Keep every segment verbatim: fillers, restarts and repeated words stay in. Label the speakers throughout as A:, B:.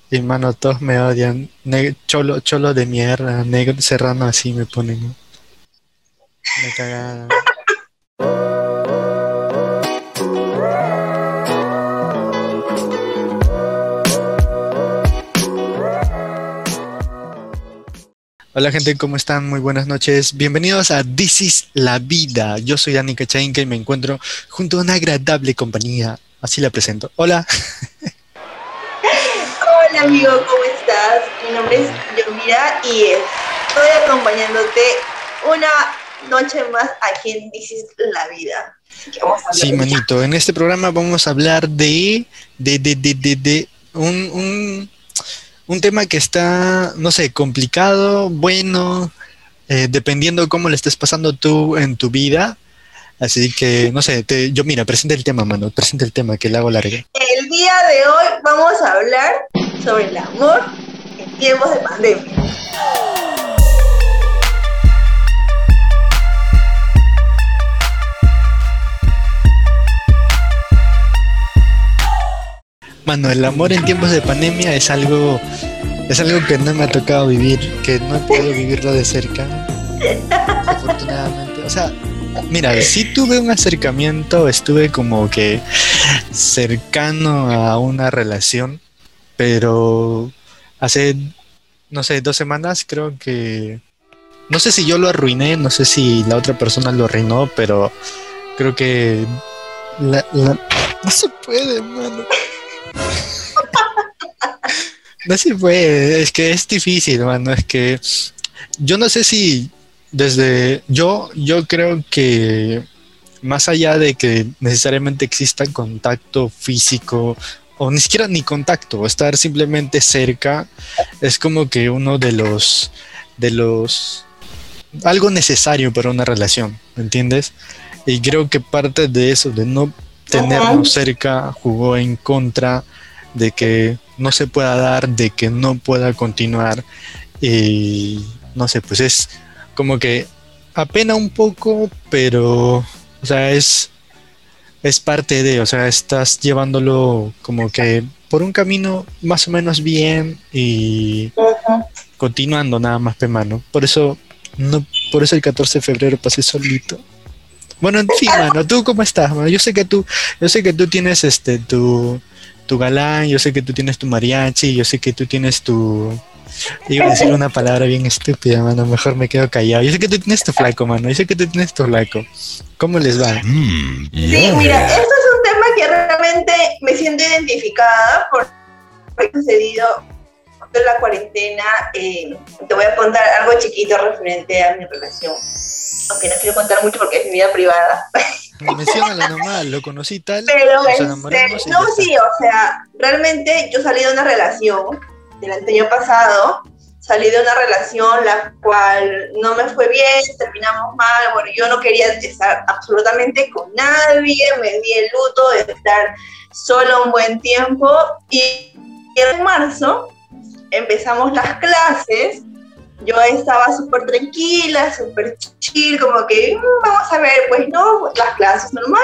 A: Y mano, todos me odian. Ne- cholo, cholo de mierda, negro, serrano, así me ponen, ¿no? Una cagada. Hola gente, ¿cómo están? Muy buenas noches. Bienvenidos a This is la Vida. Yo soy Dani Cachainca y me encuentro junto a una agradable compañía. Así la presento. Hola.
B: Hola amigo, ¿cómo estás? Mi nombre es Yomira y estoy acompañándote una noche más aquí en This is la Vida. Así que vamos a
A: Sí,
B: hablar ya.
A: manito, en este programa vamos a hablar de, de, de, de, de, de un, un, un tema que está, no sé, complicado, bueno, eh, dependiendo cómo le estés pasando tú en tu vida. Así que, no sé, te, yo mira, presenta el tema, mano, presenta el tema, que le hago larga.
B: El día de hoy vamos a hablar sobre el amor en tiempos de pandemia.
A: Mano, el amor en tiempos de pandemia es algo, es algo que no me ha tocado vivir, que no he podido vivirlo de cerca, afortunadamente. O sea, mira, sí tuve un acercamiento, estuve como que cercano a una relación, pero hace, no sé, dos semanas creo que, no sé si yo lo arruiné, no sé si la otra persona lo arruinó, pero creo que la, la- no se puede, mano. No se puede, es que es difícil, mano, es que yo no sé si desde yo, yo creo que más allá de que necesariamente exista contacto físico o ni siquiera ni contacto, estar simplemente cerca, es como que uno de los de los algo necesario para una relación, ¿me entiendes? Y creo que parte de eso, de no tenernos
B: Uh-huh.
A: cerca, jugó en contra de que no se pueda dar, de que no pueda continuar. Y no sé, pues es como que apena un poco, pero, o sea, es, es parte de, o sea, estás llevándolo como que por un camino más o menos bien y
B: Uh-huh.
A: continuando nada más, pe mano. Por eso, no, por eso el catorce de febrero pasé solito. Bueno, en fin, mano, ¿tú cómo estás, mano? Yo sé que tú, yo sé que tú tienes este tu, tu galán, yo sé que tú tienes tu mariachi, yo sé que tú tienes tu. Iba a decir una palabra bien estúpida, mano, mejor me quedo callado. Yo sé que tú tienes tu flaco, mano, yo sé que tú tienes tu flaco. ¿Cómo les va?
C: Mm,
B: Sí, mira,
C: yeah.
B: esto es un tema que realmente me siento identificada por lo que ha sucedido en la cuarentena. Eh, te voy a contar algo chiquito referente a mi relación, aunque no quiero contar mucho porque es mi vida privada.
A: Menciónalo nomás, lo conocí tal,
B: Pero
A: nos
B: este,
A: enamoramos y
B: no,
A: ya está.
B: sí, o sea, realmente yo salí de una relación del año pasado, salí de una relación la cual no me fue bien, terminamos mal, bueno, yo no quería estar absolutamente con nadie, me di el luto de estar solo un buen tiempo y en marzo empezamos las clases. Yo estaba súper tranquila, súper chill, como que mmm, vamos a ver, pues no, las clases normal.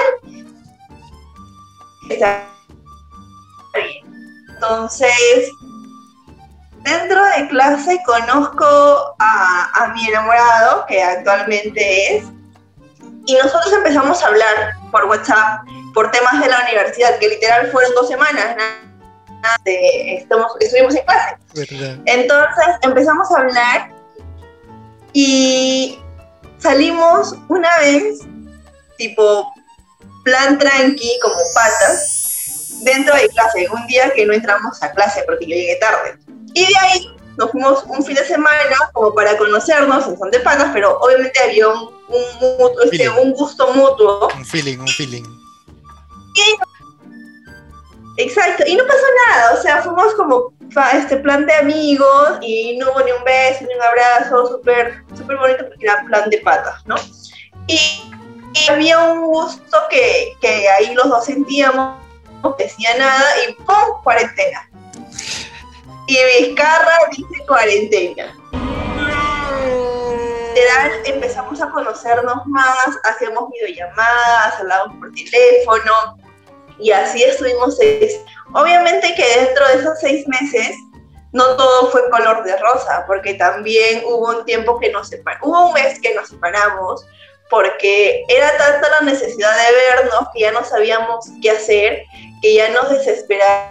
B: Está bien. Entonces, dentro de clase conozco a, a mi enamorado, que actualmente es, y nosotros empezamos a hablar por WhatsApp, por temas de la universidad, que literal fueron dos semanas, nada de, estamos, estuvimos en clase.
A: ¿Verdad?
B: Entonces empezamos a hablar y salimos una vez, tipo plan tranqui, como patas, dentro de clase, un día que no entramos a clase porque yo llegué tarde. Y de ahí nos fuimos un fin de semana como para conocernos en son de patas, pero obviamente había un, un, un, este, un gusto mutuo.
A: Un feeling, un feeling.
B: Y, exacto, y no pasó nada, o sea, fuimos como este plan de amigos y no hubo ni un beso, ni un abrazo, súper súper bonito porque era plan de patas, ¿no? Y, y había un gusto que, que ahí los dos sentíamos, no decía nada y ¡pum! Cuarentena. Y Vizcarra dice cuarentena. Literal, empezamos a conocernos más, hacíamos videollamadas, hablábamos por teléfono y así estuvimos seis. Obviamente que dentro de esos seis meses no todo fue color de rosa, porque también hubo un tiempo que nos separamos, hubo un mes que nos separamos, porque era tanta la necesidad de vernos que ya no sabíamos qué hacer, que ya nos desesperaba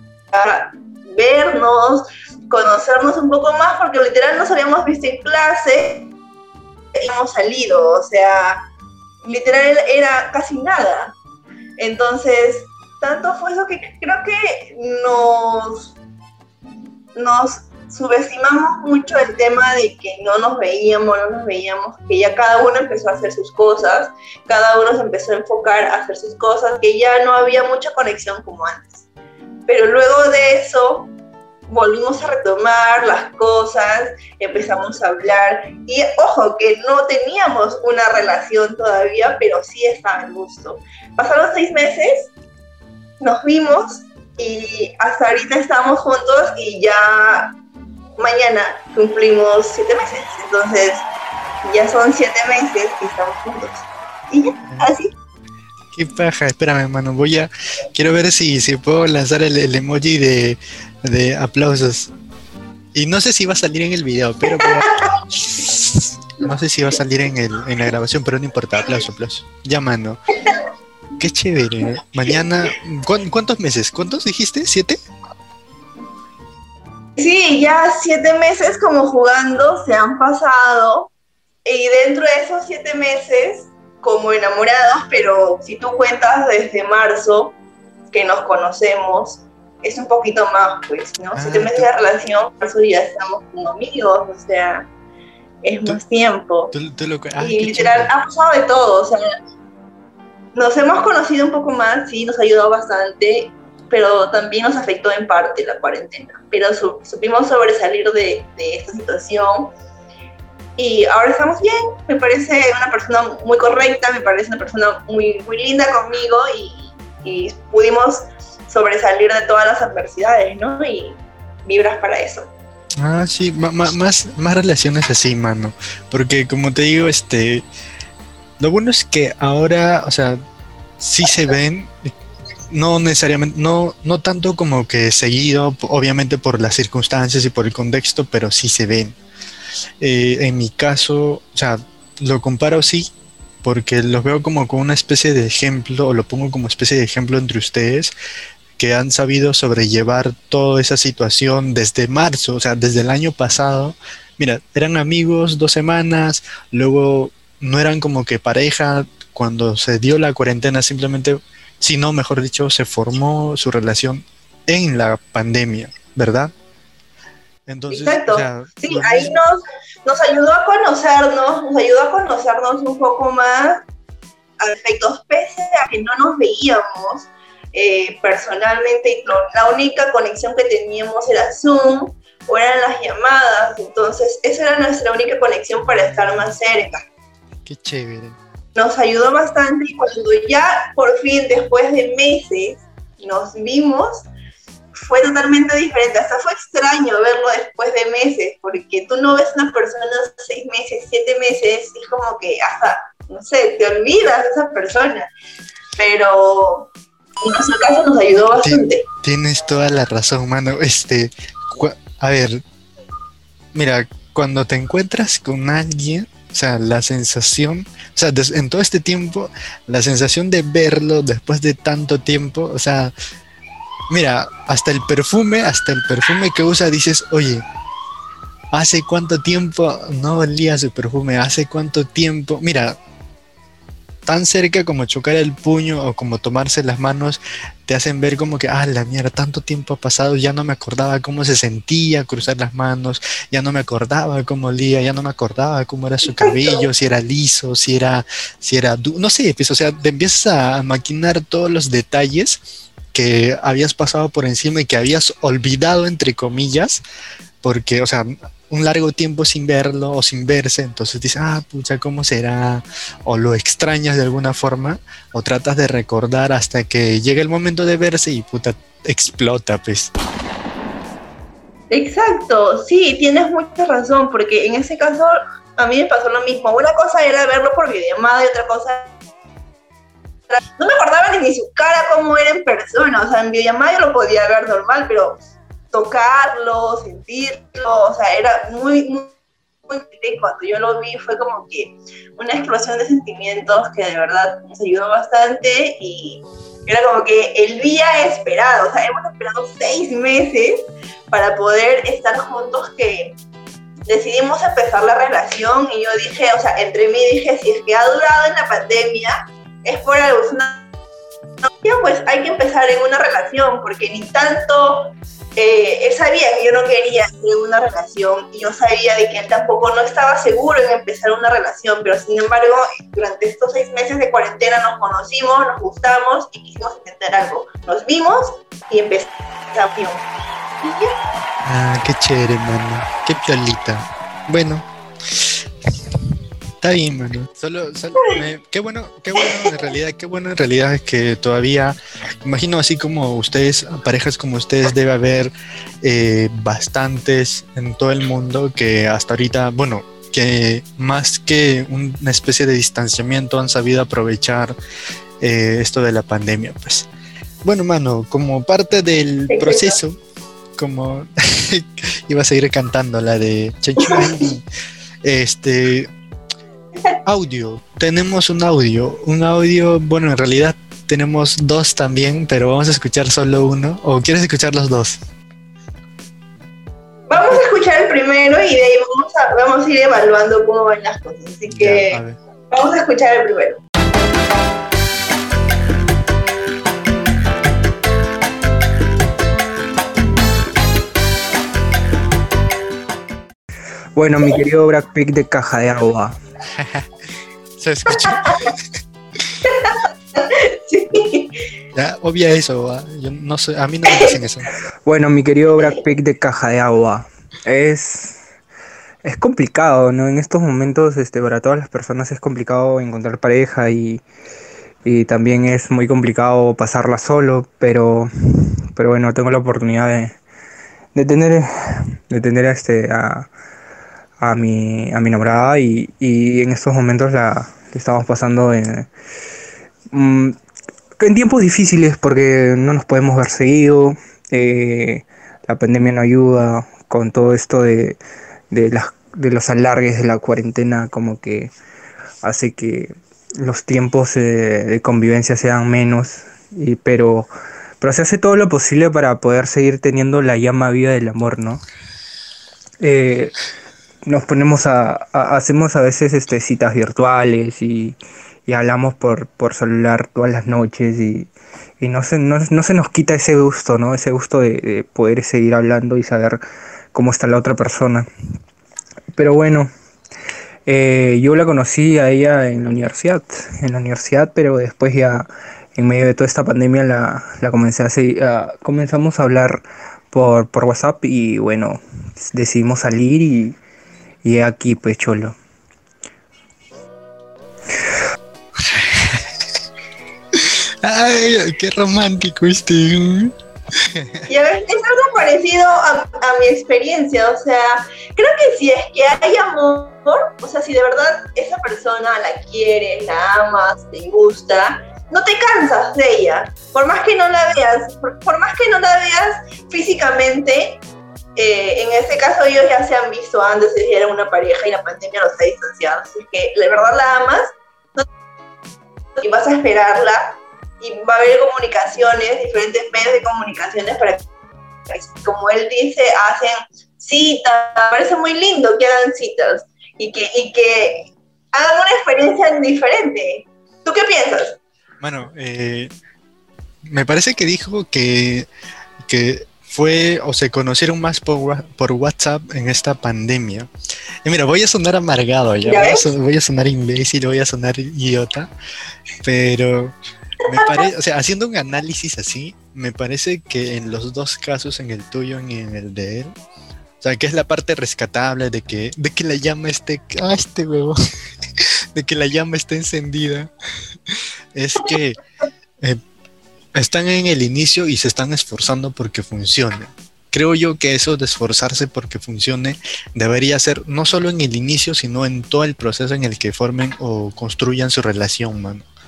B: vernos, conocernos un poco más, porque literal nos habíamos visto en clase y hemos salido, o sea, literal era casi nada. Entonces, tanto fue eso que creo que nos, nos subestimamos mucho el tema de que no nos veíamos, no nos veíamos, que ya cada uno empezó a hacer sus cosas, cada uno se empezó a enfocar a hacer sus cosas, que ya no había mucha conexión como antes. Pero luego de eso, volvimos a retomar las cosas, empezamos a hablar, y ojo, que no teníamos una relación todavía, pero sí estaba en gusto. Pasaron seis meses, nos vimos, y hasta ahorita estamos juntos, y ya mañana cumplimos siete meses, entonces ya son siete meses que estamos juntos, y ya, así.
A: Qué paja, espérame, hermano, voy a... Quiero ver si, si puedo lanzar el, el emoji de, de aplausos. Y no sé si va a salir en el video, pero... pero no sé si va a salir en, el, en la grabación, pero no importa, aplauso, aplauso. Ya, mano. Qué chévere. Mañana... ¿cu- ¿Cuántos meses? ¿Cuántos dijiste? ¿Siete?
B: Sí, ya siete meses como jugando se han pasado, y dentro de esos siete meses como enamorados, pero si tú cuentas desde marzo que nos conocemos, es un poquito más, pues, ¿no?
A: Ah,
B: Siete meses
A: tú-
B: de relación, por eso ya estamos como amigos, o sea, es
A: Tú-
B: más tiempo.
A: Tú, tú lo... Ah,
B: Y
A: qué
B: literal,
A: chévere.
B: ha pasado de todo, o sea, nos hemos conocido un poco más, sí, nos ha ayudado bastante, pero también nos afectó en parte la cuarentena. Pero su- supimos sobresalir de, de esta situación, y ahora estamos bien. Me parece una persona muy correcta, me parece una persona muy, muy linda conmigo, y, y pudimos sobresalir de todas las adversidades, ¿no? Y vibras para eso.
A: Ah, sí, ma- ma- más, más relaciones así, mano. Porque como te digo, este... Lo bueno es que ahora, o sea, sí se ven, no necesariamente, no, no tanto como que seguido, p- obviamente por las circunstancias y por el contexto, pero sí se ven. Eh, en mi caso, o sea, lo comparo sí, porque los veo como con una especie de ejemplo, o lo pongo como especie de ejemplo entre ustedes, que han sabido sobrellevar toda esa situación desde marzo, o sea, desde el año pasado. Mira, eran amigos dos semanas, luego no eran como que pareja, cuando se dio la cuarentena simplemente, si no, mejor dicho, se formó su relación en la pandemia, ¿verdad? Entonces, o
B: Exacto.
A: sea,
B: Sí,
A: lo
B: ahí
A: mismo.
B: nos, nos ayudó a conocernos, nos ayudó a conocernos un poco más a efectos, pese a que no nos veíamos eh, personalmente, y lo- la única conexión que teníamos era Zoom o eran las llamadas, entonces esa era nuestra única conexión para estar más cerca.
A: Qué chévere.
B: Nos ayudó bastante, y cuando ya por fin, después de meses, nos vimos, fue totalmente diferente. Hasta fue extraño verlo después de meses, porque tú no ves una persona seis meses, siete meses, y es como que hasta, no sé, te olvidas de esa persona. Pero en nuestro caso nos ayudó
A: Ti-
B: bastante.
A: Tienes toda la razón, mano. Este, cua- a ver, mira, cuando te encuentras con alguien, o sea, la sensación, o sea, des- en todo este tiempo, la sensación de verlo después de tanto tiempo, o sea, mira, hasta el perfume, hasta el perfume que usa, dices, oye, ¿hace cuánto tiempo no olía su perfume? ¿Hace cuánto tiempo? Mira, tan cerca como chocar el puño o como tomarse las manos, te hacen ver como que, ah, la mierda, tanto tiempo ha pasado, ya no me acordaba cómo se sentía cruzar las manos, ya no me acordaba cómo olía, ya no me acordaba cómo era su cabello, si era liso, si era, si era, du- no sé, pues, o sea, te empiezas a maquinar todos los detalles que habías pasado por encima y que habías olvidado, entre comillas, porque, o sea, un largo tiempo sin verlo o sin verse, entonces dices, ah, pucha, ¿cómo será? O lo extrañas de alguna forma, o tratas de recordar hasta que llega el momento de verse y puta, explota, pues.
B: Exacto, sí, tienes mucha razón, porque en ese caso a mí me pasó lo mismo. Una cosa era verlo por videollamada y otra cosa... No me acordaba ni de su cara cómo era en persona, o sea, en videollamada yo lo podía ver normal, pero tocarlo, sentirlo, o sea, era muy, muy, muy, cuando yo lo vi fue como que una explosión de sentimientos que de verdad nos ayudó bastante y era como que el día esperado, o sea, hemos esperado seis meses para poder estar juntos, que decidimos empezar la relación y yo dije, o sea, entre mí dije, si es que ha durado en la pandemia, es por algo, es una... pues hay que empezar en una relación, porque ni tanto, eh, él sabía que yo no quería en una relación y yo sabía de que él tampoco no estaba seguro en empezar una relación, pero sin embargo, durante estos seis meses de cuarentena nos conocimos, nos gustamos y quisimos intentar algo. Nos vimos y empezamos.
A: Ah, qué chévere, mano. Qué piolita. Bueno, está bien, mano. Solo, solo me- qué bueno, qué bueno en realidad, qué bueno en realidad es que todavía, imagino así como ustedes, parejas como ustedes, debe haber eh, bastantes en todo el mundo que hasta ahorita, bueno, que más que una especie de distanciamiento han sabido aprovechar eh, esto de la pandemia, pues. Bueno, mano, como parte del
B: Exacto.
A: proceso, como iba a seguir cantando la de Chenchu Baby, este audio, tenemos un audio, un audio, bueno, en realidad tenemos dos también, pero vamos a escuchar solo uno, ¿o quieres escuchar los dos?
B: Vamos a escuchar el primero y de ahí vamos a, vamos a ir evaluando cómo van las cosas, así que
A: Ya, a ver.
B: vamos a escuchar el primero.
C: Bueno, mi querido Brad Pitt de Caja de Agua.
A: Se escucha.
B: Sí.
A: Ya, obvia eso, ¿va? Yo no sé, a mí no me dicen eso.
C: Bueno, mi querido Brad Pitt de Caja de Agua. Es, es complicado, ¿no? En estos momentos, este, para todas las personas es complicado encontrar pareja y, y también es muy complicado pasarla solo, pero, pero bueno, tengo la oportunidad de, de tener, de tener a, este, a, a mi, a mi enamorada y, y en estos momentos la, la estamos pasando en, mm, en tiempos difíciles porque no nos podemos ver seguido, eh, la pandemia no ayuda con todo esto de, de, las, de los alargues de la cuarentena, como que hace que los tiempos eh, de convivencia sean menos, y, pero, pero se hace todo lo posible para poder seguir teniendo la llama viva del amor, ¿no? Eh, nos ponemos a, a- hacemos a veces este, citas virtuales y, y hablamos por, por celular todas las noches y, y no se, no, no se nos quita ese gusto, ¿no? Ese gusto de, de poder seguir hablando y saber cómo está la otra persona. Pero bueno, eh, yo la conocí a ella en la universidad, en la universidad, pero después ya en medio de toda esta pandemia la, la comencé a seguir, a- comenzamos a hablar por, por WhatsApp y bueno, decidimos salir y, y aquí pues cholo.
A: Ay, qué romántico este.
B: Y a ver, es algo parecido a, a mi experiencia, o sea, creo que si es que hay amor, o sea, si de verdad esa persona la quieres, la amas, te gusta, no te cansas de ella, por más que no la veas, por, por más que no la veas físicamente, eh, en este caso ellos ya se han visto antes, ellos ya eran una pareja y la pandemia los ha distanciado, así que de verdad la amas, no, y vas a esperarla, y va a haber comunicaciones, diferentes medios de comunicaciones para que, como él dice, hacen citas, me parece muy lindo que hagan citas y que, y que hagan una experiencia diferente. ¿Tú qué piensas?
A: Bueno, eh, me parece que dijo que, que fue o se conocieron más por, wa- por WhatsApp en esta pandemia. Y mira, voy a sonar amargado ya,
B: ¿Ya
A: voy a,
B: ves?
A: son- voy a sonar imbécil, voy a sonar idiota, pero me parece, o sea, haciendo un análisis así, me parece que en los dos casos, en el tuyo y en el de él, o sea, que es la parte rescatable de que, de que la llama esté, ah, este huevo, de que la llama esté encendida, es que eh, están en el inicio y se están esforzando porque funcione. Creo yo que eso de esforzarse porque funcione debería ser no solo en el inicio, sino en todo el proceso en el que formen o construyan su relación, mano.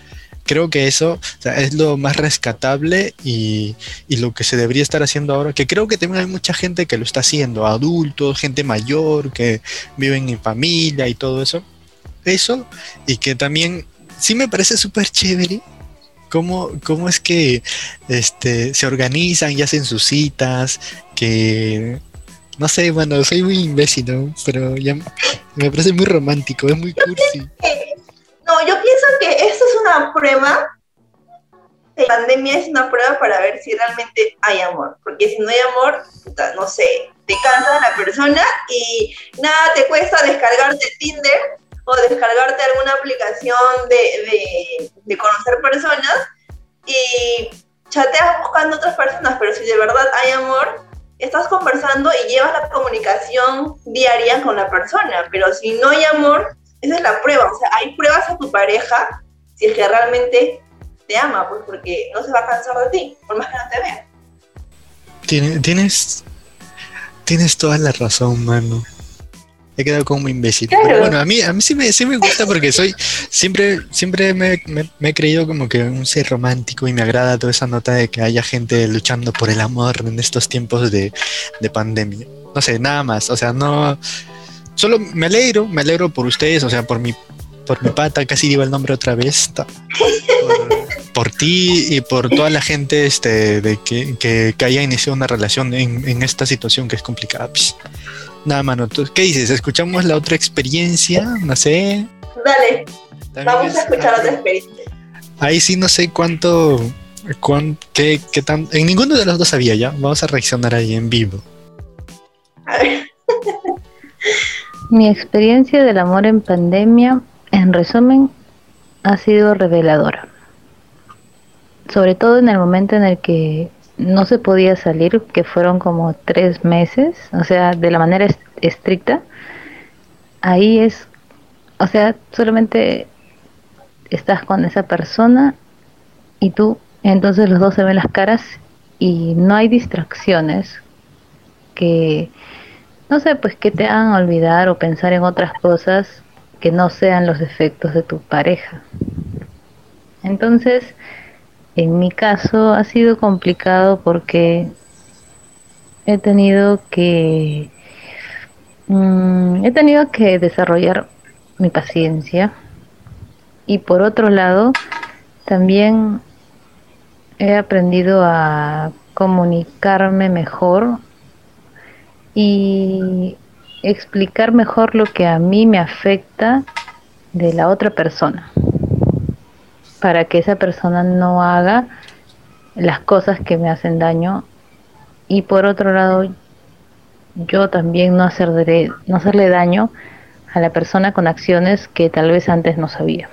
A: creo que eso, o sea, es lo más rescatable y, y lo que se debería estar haciendo ahora, que creo que también hay mucha gente que lo está haciendo, adultos, gente mayor, que viven en familia y todo eso. Eso, y que también sí me parece súper chévere cómo, cómo es que este, se organizan y hacen sus citas, que no sé, bueno, soy muy imbécil, ¿no? Pero ya me parece muy romántico, es muy cursi.
B: No, yo pienso que esto es una prueba, la pandemia es una prueba para ver si realmente hay amor, porque si no hay amor, puta, no sé, te cansas de la persona y nada te cuesta descargarte Tinder o descargarte alguna aplicación de, de, de conocer personas y chateas buscando otras personas, pero si de verdad hay amor, estás conversando y llevas la comunicación diaria con la persona, pero si no hay amor, esa es la prueba, o sea, hay pruebas a tu pareja si es que realmente te ama, pues porque no se va a cansar de ti, por más que no te vea.
A: Tienes, tienes, tienes toda la razón, mano. He quedado como un imbécil.
B: Claro.
A: Pero bueno, a mí, a mí sí me, sí me gusta porque soy, siempre, siempre me, me, me he creído como que un ser romántico y me agrada toda esa nota de que haya gente luchando por el amor en estos tiempos de, de pandemia. No sé, nada más. O sea, no. Solo me alegro, me alegro por ustedes, o sea, por mi, por mi pata, casi digo el nombre otra vez. Por, por ti y por toda la gente este, de que, que, que haya iniciado una relación en, en esta situación que es complicada. Pues. Nada, mano, ¿tú qué dices? ¿Escuchamos la otra experiencia? No sé.
B: Dale,
A: También
B: vamos
A: es,
B: a escuchar
A: ah,
B: otra experiencia.
A: ahí sí no sé cuánto, cuán, qué, qué tan... En ninguno de los dos había ya. Vamos a reaccionar ahí en vivo.
B: A ver.
D: Mi experiencia del amor en pandemia, en resumen, ha sido reveladora. Sobre todo en el momento en el que no se podía salir, que fueron como tres meses, o sea, de la manera est- estricta. Ahí es, o sea, solamente estás con esa persona y tú, entonces los dos se ven las caras y no hay distracciones que, no sé, pues que te hagan olvidar o pensar en otras cosas que no sean los defectos de tu pareja. Entonces, en mi caso ha sido complicado porque he tenido que mm, he tenido que desarrollar mi paciencia y por otro lado también he aprendido a comunicarme mejor y explicar mejor lo que a mí me afecta de la otra persona, para que esa persona no haga las cosas que me hacen daño y por otro lado yo también no hacerle, no hacerle daño a la persona con acciones que tal vez antes no sabía.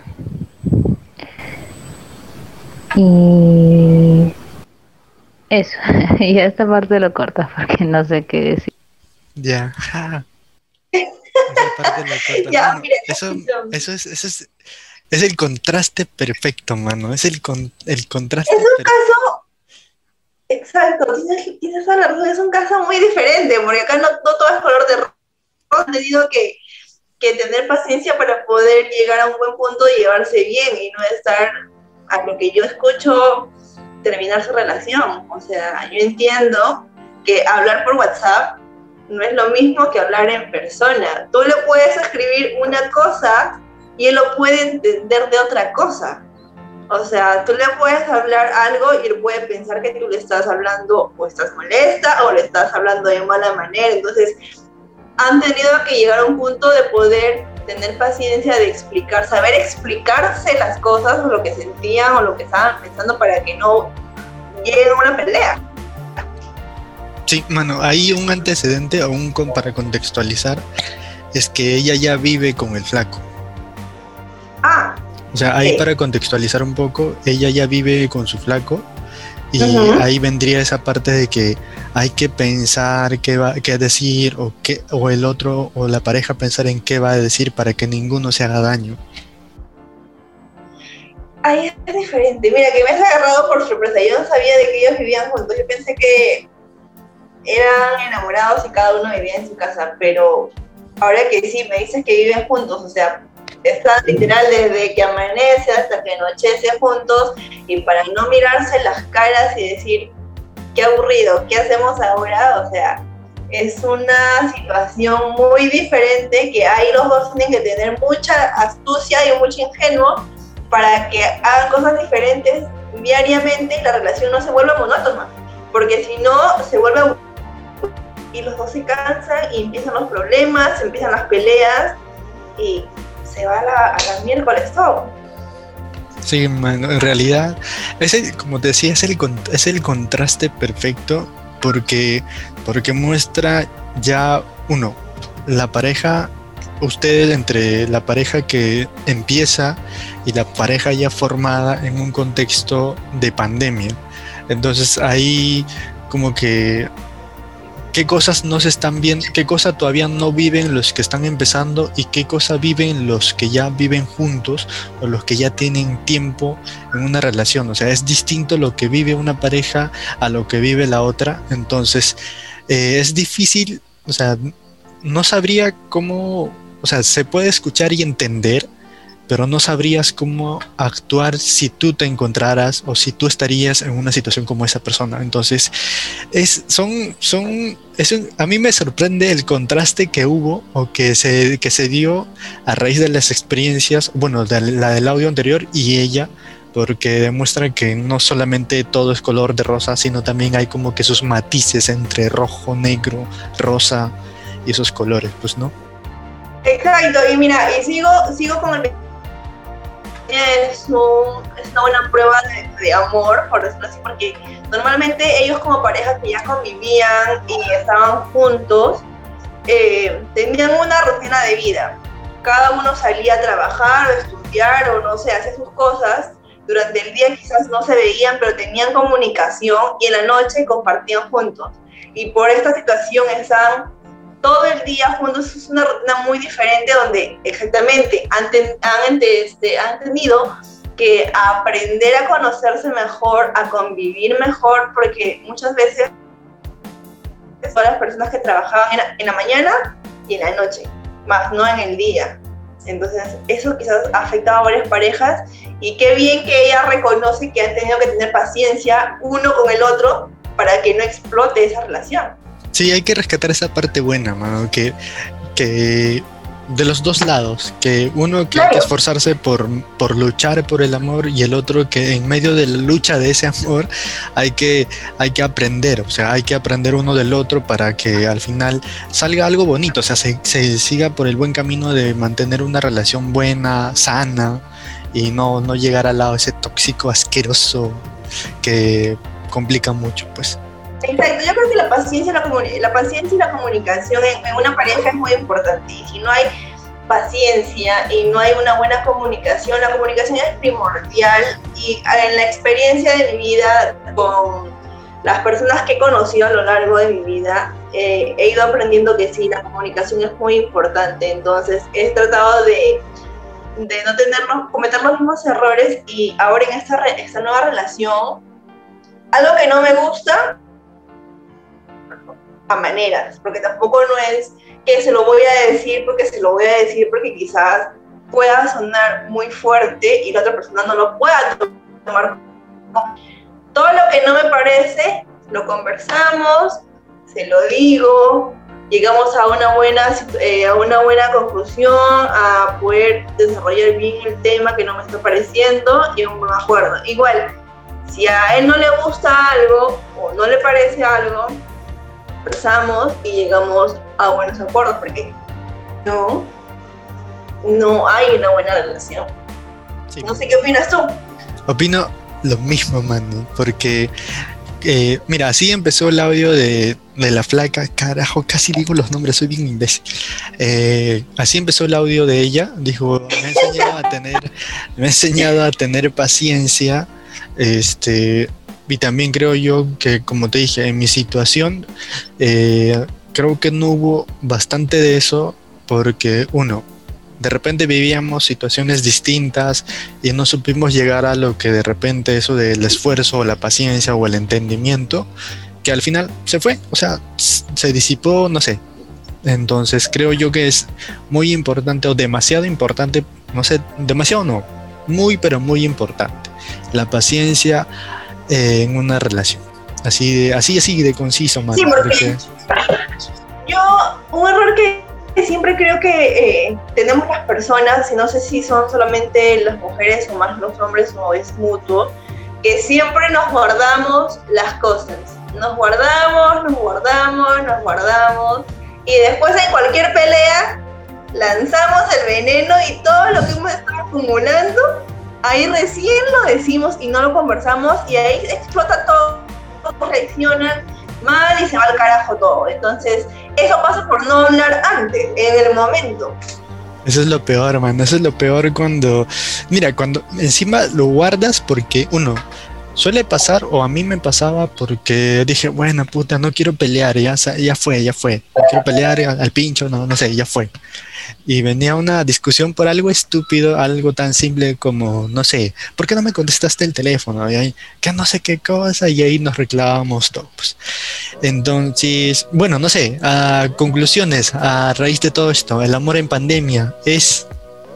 D: Y eso, y a esta parte lo cortas porque no sé qué decir.
A: Ya. Ja. Esa parte la cortas.
B: Ya,
A: Mano,
B: mira,
A: eso,
B: eso.
A: eso es, eso es, es el contraste perfecto, mano. Es el, con, el contraste
B: Es un
A: perfecto.
B: caso, exacto, tienes, tienes toda la razón, es un caso muy diferente, porque acá no, no todo es color de rosa, he tenido que, que tener paciencia para poder llegar a un buen punto y llevarse bien y no estar, a lo que yo escucho, terminar su relación. O sea, yo entiendo que hablar por WhatsApp no es lo mismo que hablar en persona. Tú le puedes escribir una cosa y él lo puede entender de otra cosa. O sea, tú le puedes hablar algo y él puede pensar que tú le estás hablando o estás molesta o le estás hablando de mala manera. Entonces, han tenido que llegar a un punto de poder tener paciencia de explicar, saber explicarse las cosas o lo que sentían o lo que estaban pensando para que no llegue a una pelea.
A: Sí, mano, hay un antecedente, aún con, para contextualizar, es que ella ya vive con el flaco.
B: Ah,
A: O sea, ahí
B: sí.
A: para contextualizar un poco, ella ya vive con su flaco y
B: Ujú.
A: ahí vendría esa parte de que hay que pensar qué va, qué decir o qué, o el otro o la pareja pensar en qué va a decir para que ninguno se haga daño.
B: Ahí es diferente. Mira, que me has agarrado por sorpresa. Yo no sabía de que ellos vivían juntos. Yo pensé que eran enamorados y cada uno vivía en su casa, pero ahora que sí, me dices que viven juntos, o sea, están literal desde que amanece hasta que anochece juntos, y para no mirarse las caras y decir, qué aburrido, ¿qué hacemos ahora? O sea, es una situación muy diferente que ahí los dos tienen que tener mucha astucia y mucho ingenuo para que hagan cosas diferentes diariamente y la relación no se vuelva monótona, porque si no se vuelve aburrido y los dos se cansan y empiezan los problemas, empiezan las peleas y se va a la, a la miércoles todo.
A: Sí, mano, en realidad, ese, como te decía, es el, es el contraste perfecto porque, porque muestra ya, uno, la pareja, ustedes entre la pareja que empieza y la pareja ya formada en un contexto de pandemia. Entonces ahí como que qué cosas no se están viendo, qué cosa todavía no viven los que están empezando y qué cosa viven los que ya viven juntos o los que ya tienen tiempo en una relación. O sea, es distinto lo que vive una pareja a lo que vive la otra. Entonces, eh, es difícil, o sea, no sabría cómo, o sea, se puede escuchar y entender, pero no sabrías cómo actuar si tú te encontraras o si tú estarías en una situación como esa persona. Entonces, es, son, son, es un, a mí me sorprende el contraste que hubo o que se, que se dio a raíz de las experiencias, bueno, de la del audio anterior y ella, porque demuestra que no solamente todo es color de rosa, sino también hay como que sus matices entre rojo, negro, rosa y esos colores, pues, ¿no?
B: Exacto, y mira, y sigo, sigo con el... Es, un, es una buena prueba de, de amor, por decirlo así, porque normalmente ellos como pareja que ya convivían y estaban juntos, eh, tenían una rutina de vida. Cada uno salía a trabajar o estudiar o no sé, hacer sus cosas. Durante el día quizás no se veían, pero tenían comunicación y en la noche compartían juntos. Y por esta situación están todo el día juntos. Es una rutina muy diferente donde exactamente han, ten, han, este, han tenido que aprender a conocerse mejor, a convivir mejor, porque muchas veces son las personas que trabajaban en la, en la mañana y en la noche, más no en el día. Entonces eso quizás ha afectado a varias parejas y qué bien que ella reconoce que han tenido que tener paciencia uno con el otro para que no explote esa relación.
A: Sí, hay que rescatar esa parte buena, mano, que, que de los dos lados, que uno que claro. hay que esforzarse por, por luchar por el amor y el otro que en medio de la lucha de ese amor hay que, hay que aprender, o sea, hay que aprender uno del otro para que al final salga algo bonito, o sea, se, se siga por el buen camino de mantener una relación buena, sana y no, no llegar al lado ese tóxico asqueroso que complica mucho, pues.
B: Exacto, yo creo que la paciencia, la, comuni- la paciencia y la comunicación en, en una pareja es muy importante. Y si no hay paciencia y no hay una buena comunicación, la comunicación es primordial. Y en la experiencia de mi vida con las personas que he conocido a lo largo de mi vida, eh, he ido aprendiendo que sí, la comunicación es muy importante. Entonces he tratado de, de no tenernos, cometer los mismos errores y ahora en esta, re- esta nueva relación, algo que no me gusta a maneras, porque tampoco no es que se lo voy a decir porque se lo voy a decir porque quizás pueda sonar muy fuerte y la otra persona no lo pueda tomar. Todo lo que no me parece lo conversamos, se lo digo, llegamos a una buena, eh, a una buena conclusión, a poder desarrollar bien el tema que no me está pareciendo y un buen acuerdo. Igual, si a él no le gusta algo o no le parece algo, conversamos y llegamos a buenos acuerdos, porque no, no hay una buena relación. Sí. No sé qué opinas tú.
A: Opino lo mismo, mano, porque eh, mira, así empezó el audio de, de la flaca, carajo, casi digo los nombres, soy bien imbécil. Eh, así empezó el audio de ella, dijo, me ha enseñado a tener, me ha enseñado a tener paciencia, este... Y también creo yo que, como te dije, en mi situación, eh, creo que no hubo bastante de eso porque, uno, de repente vivíamos situaciones distintas y no supimos llegar a lo que de repente eso del esfuerzo o la paciencia o el entendimiento, que al final se fue, o sea, se disipó, no sé. Entonces creo yo que es muy importante o demasiado importante no sé, demasiado no, muy pero muy importante. La paciencia eh, en una relación. Así de, así, así de conciso, mano.
B: Sí, porque
A: porque...
B: yo, un error que siempre creo que eh, tenemos las personas, y no sé si son solamente las mujeres o más los hombres o es mutuo, que siempre nos guardamos las cosas. Nos guardamos, nos guardamos, nos guardamos, y después en cualquier pelea lanzamos el veneno y todo lo que hemos estado acumulando, ahí recién lo decimos y no lo conversamos, y ahí explota todo, todos reaccionan mal y se va al carajo todo. Entonces, eso pasa por no hablar antes, en el momento.
A: Eso es lo peor, man. Eso es lo peor cuando... Mira, cuando encima lo guardas porque, uno, suele pasar, o a mí me pasaba porque dije, bueno, puta, no quiero pelear, ya, ya fue, ya fue. No quiero pelear al, al pincho, no, no sé, ya fue. Y venía una discusión por algo estúpido, algo tan simple como, no sé, ¿por qué no me contestaste el teléfono? Y ahí, que no sé qué cosa, y ahí nos reclamábamos todos. Entonces, bueno, no sé, a conclusiones, a raíz de todo esto, el amor en pandemia es...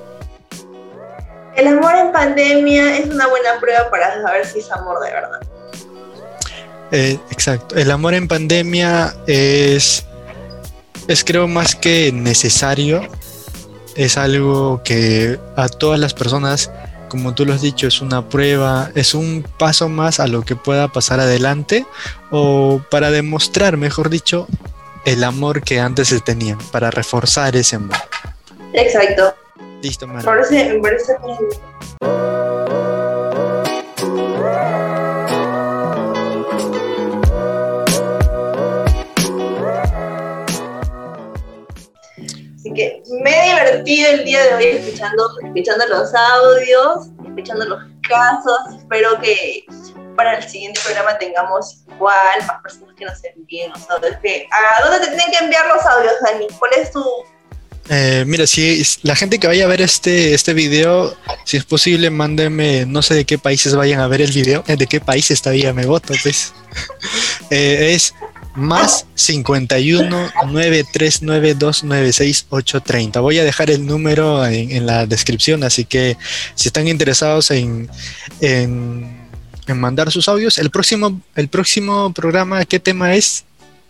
B: El amor en pandemia es una buena prueba para saber si es amor de verdad.
A: Eh, exacto, el amor en pandemia es, es creo más que necesario, es algo que a todas las personas, como tú lo has dicho, es una prueba, es un paso más a lo que pueda pasar adelante, o para demostrar, mejor dicho, el amor que antes se tenía, para reforzar ese amor.
B: Exacto.
A: Listo, man.
B: Me parece, me parece muy bien. Así que me he divertido el día de hoy escuchando, escuchando los audios, escuchando los casos. Espero que para el siguiente programa tengamos igual más personas que nos envíen los audios. ¿A dónde te tienen que enviar los audios, Dani? ¿Cuál es tu...?
A: Eh, mira, si la gente que vaya a ver este, este video, si es posible, mándenme, no sé de qué países vayan a ver el video, de qué países todavía me voto, pues. eh, es más cincuenta y uno, nueve tres nueve, dos nueve seis, ocho treinta. Voy a dejar el número en, en la descripción, así que si están interesados en, en, en mandar sus audios, el próximo, el próximo programa, ¿qué tema es?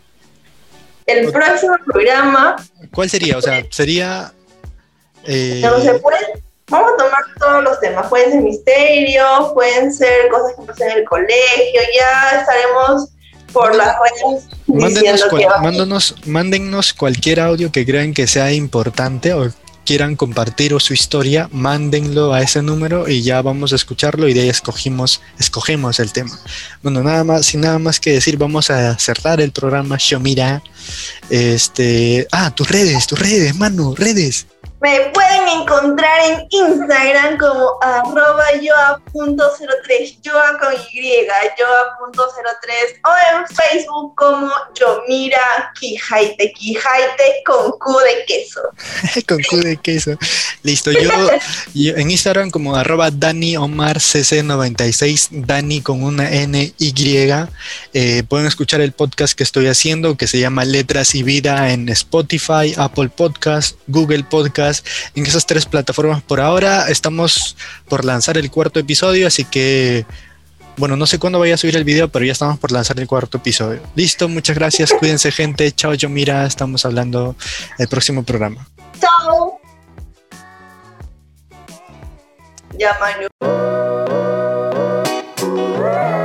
B: El próximo programa...
A: ¿Cuál sería? O sea, sería... Eh...
B: No se puede... Vamos a tomar todos los temas. Pueden ser misterios, pueden ser cosas que pasan en el colegio. Ya estaremos por las redes
A: Mándenos, cual,
B: que
A: mándenos, mándennos cualquier audio que crean que sea importante o quieran compartir o su historia, mándenlo a ese número y ya vamos a escucharlo y de ahí escogimos, escogemos el tema. Bueno, nada más, sin nada más que decir, vamos a cerrar el programa Shomira. Este, ah, tus redes, tus redes, Manu, redes.
B: Me pueden encontrar en Instagram como arroba yoa punto cero tres, yoa con Y, yoa punto cero tres, o en Facebook como Yomira Quijaite, Quijaite con Q de queso.
A: Con Q de queso. Listo, yo, yo en Instagram como arroba Dani Omar C C noventa y seis, Dani con una N Y. Eh, pueden escuchar el podcast que estoy haciendo que se llama Letras y Vida en Spotify, Apple Podcast, Google Podcast. En esas tres plataformas por ahora. Estamos por lanzar el cuarto episodio, así que bueno, no sé cuándo vaya a subir el video, pero ya estamos por lanzar el cuarto episodio. Listo, muchas gracias, cuídense gente, chao Yomira, estamos hablando el próximo programa.
B: Chao. Ya, Manu.